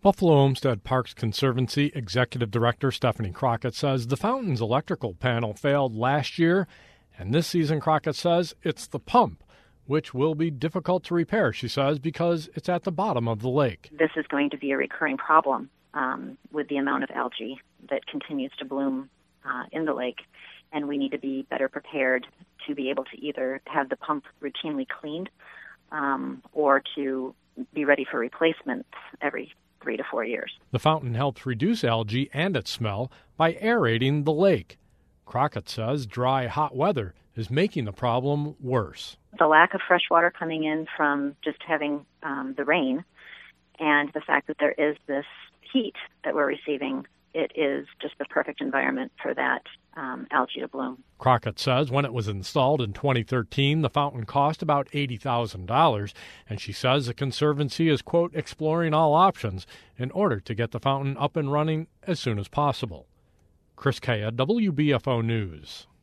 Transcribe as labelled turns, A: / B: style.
A: Buffalo Homestead Parks Conservancy Executive Director Stephanie Crockett says the fountain's electrical panel failed last year, and this season Crockett says it's the pump, which will be difficult to repair, she says, because it's at the bottom of the lake.
B: This is going to be a recurring problem with the amount of algae that continues to bloom in the lake, and we need to be better prepared to be able to either have the pump routinely cleaned or to be ready for replacement every 3 to 4 years.
A: The fountain helps reduce algae and its smell by aerating the lake. Crockett says dry, hot weather is making the problem worse.
B: The lack of fresh water coming in from just having the rain and the fact that there is this heat that we're receiving, it is just the perfect environment for that algae to bloom.
A: Crockett says when it was installed in 2013, the fountain cost about $80,000, and she says the Conservancy is, quote, exploring all options in order to get the fountain up and running as soon as possible. Chris Kaya, WBFO News.